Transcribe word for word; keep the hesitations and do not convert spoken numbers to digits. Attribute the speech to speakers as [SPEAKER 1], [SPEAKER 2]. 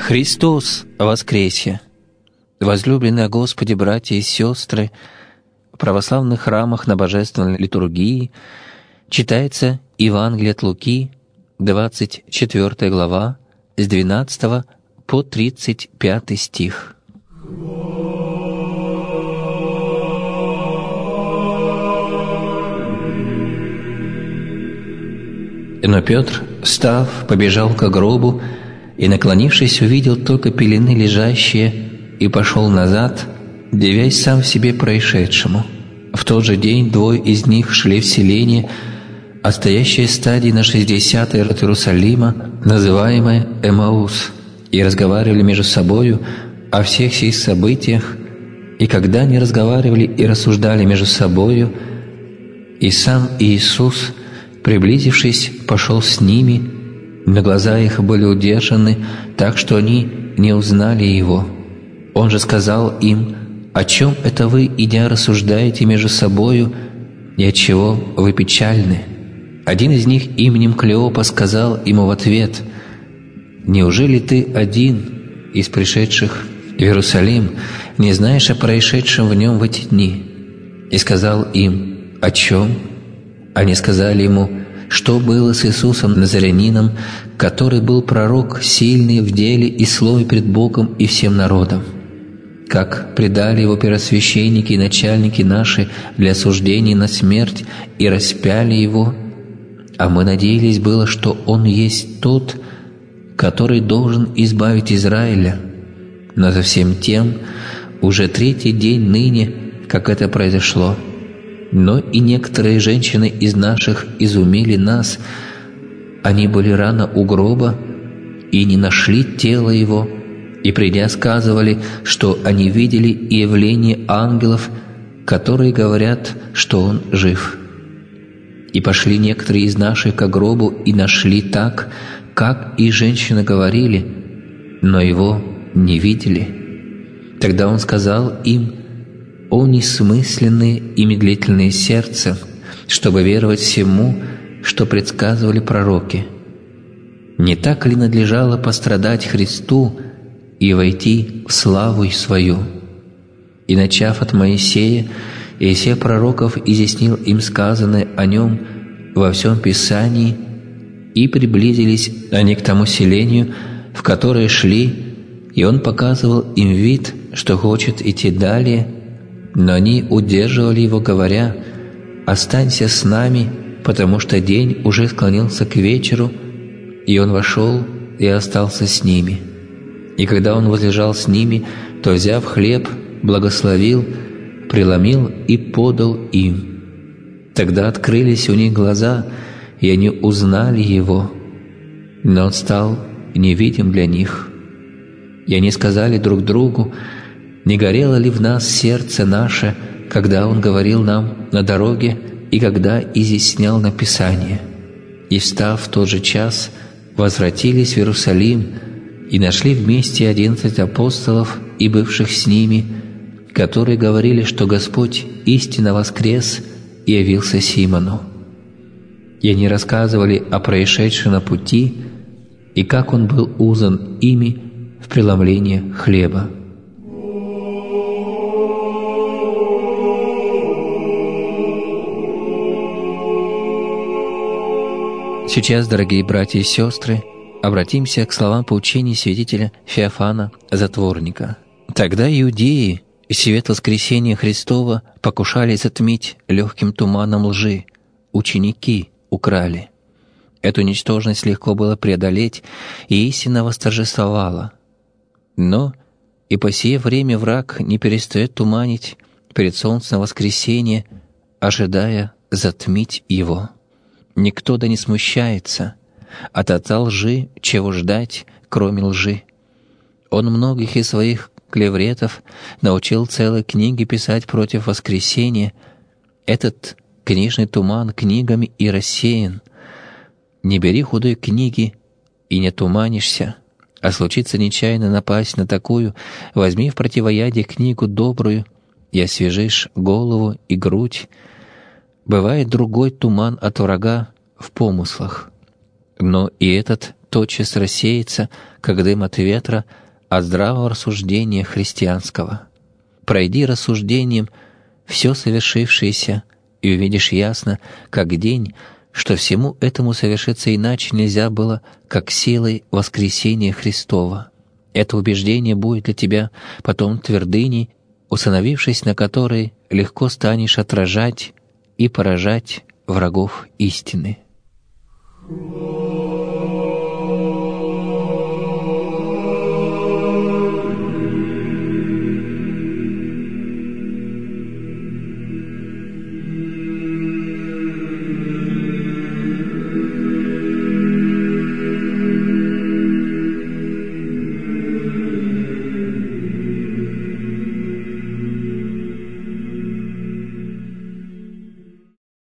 [SPEAKER 1] Христос воскресе! Возлюбленные Господи, братья и сестры, в православных храмах на божественной литургии читается Евангелие от Луки, двадцать четвёртая глава, с двенадцатого по тридцать пятый стих. Но Петр, встав, побежал к гробу и, наклонившись, увидел только пелены лежащие, и пошел назад, дивясь сам себе происшедшему. В тот же день двое из них шли в селение, а стоящее стадии на шестидесятой от Иерусалима, называемое Эмаус, и разговаривали между собою о всех сих событиях, и когда они разговаривали и рассуждали между собою, и сам Иисус, приблизившись, пошел с ними, но глаза их были удержаны, так что они не узнали Его. Он же сказал им: «О чем это вы, идя, рассуждаете между собою, и отчего вы печальны?» Один из них именем Клеопа сказал ему в ответ: «Неужели ты один из пришедших в Иерусалим не знаешь о происшедшем в нем в эти дни?» И сказал им: «О чем?» Они сказали ему: «Что было с Иисусом Назарянином, который был пророк, сильный в деле и слове пред Богом и всем народом? Как предали его первосвященники и начальники наши для осуждения на смерть и распяли его? А мы надеялись было, что он есть тот, который должен избавить Израиля. Но за всем тем уже третий день ныне, как это произошло. Но и некоторые женщины из наших изумили нас. Они были рано у гроба и не нашли тело его, и, придя, сказывали, что они видели явление ангелов, которые говорят, что он жив. И пошли некоторые из наших ко гробу и нашли так, как и женщины говорили, но его не видели. Тогда он сказал им: «О несмысленные и медлительные сердца, чтобы веровать всему, что предсказывали пророки! Не так ли надлежало пострадать Христу и войти в славу свою?» И, начав от Моисея и всех пророков, изъяснил им сказанное о нем во всем Писании, и приблизились они к тому селению, в которое шли, и он показывал им вид, что хочет идти далее, но они удерживали его, говоря: «Останься с нами, потому что день уже склонился к вечеру». И он вошел и остался с ними. И когда он возлежал с ними, то, взяв хлеб, благословил, преломил и подал им. Тогда открылись у них глаза, и они узнали его, но он стал невидим для них. И они сказали друг другу: «Не горело ли в нас сердце наше, когда Он говорил нам на дороге и когда изъяснял нам Писание?» И, встав в тот же час, возвратились в Иерусалим и нашли вместе одиннадцать апостолов и бывших с ними, которые говорили, что Господь истинно воскрес и явился Симону. И они рассказывали о происшедшем на пути и как Он был узан ими в преломлении хлеба. Сейчас, дорогие братья и сестры, обратимся к словам поучения святителя Феофана Затворника. «Тогда иудеи свет воскресения Христова покушали затмить легким туманом лжи. Ученики украли. Эту ничтожность легко было преодолеть, и истина восторжествовала. Но и по сие время враг не перестает туманить перед солнцем воскресения, ожидая затмить его. Никто да не смущается от отца лжи, чего ждать, кроме лжи. Он многих из своих клевретов научил целые книги писать против воскресения. Этот книжный туман книгами и рассеян. Не бери худой книги и не туманишься, а случится нечаянно напасть на такую, возьми в противоядие книгу добрую и освежишь голову и грудь. Бывает другой туман от врага в помыслах, но и этот тотчас рассеется, как дым от ветра, от здравого рассуждения христианского. Пройди рассуждением все совершившееся, и увидишь ясно, как день, что всему этому совершиться иначе нельзя было, как силой воскресения Христова. Это убеждение будет для тебя потом твердыней, установившись на которой, легко станешь отражать и поражать врагов истины.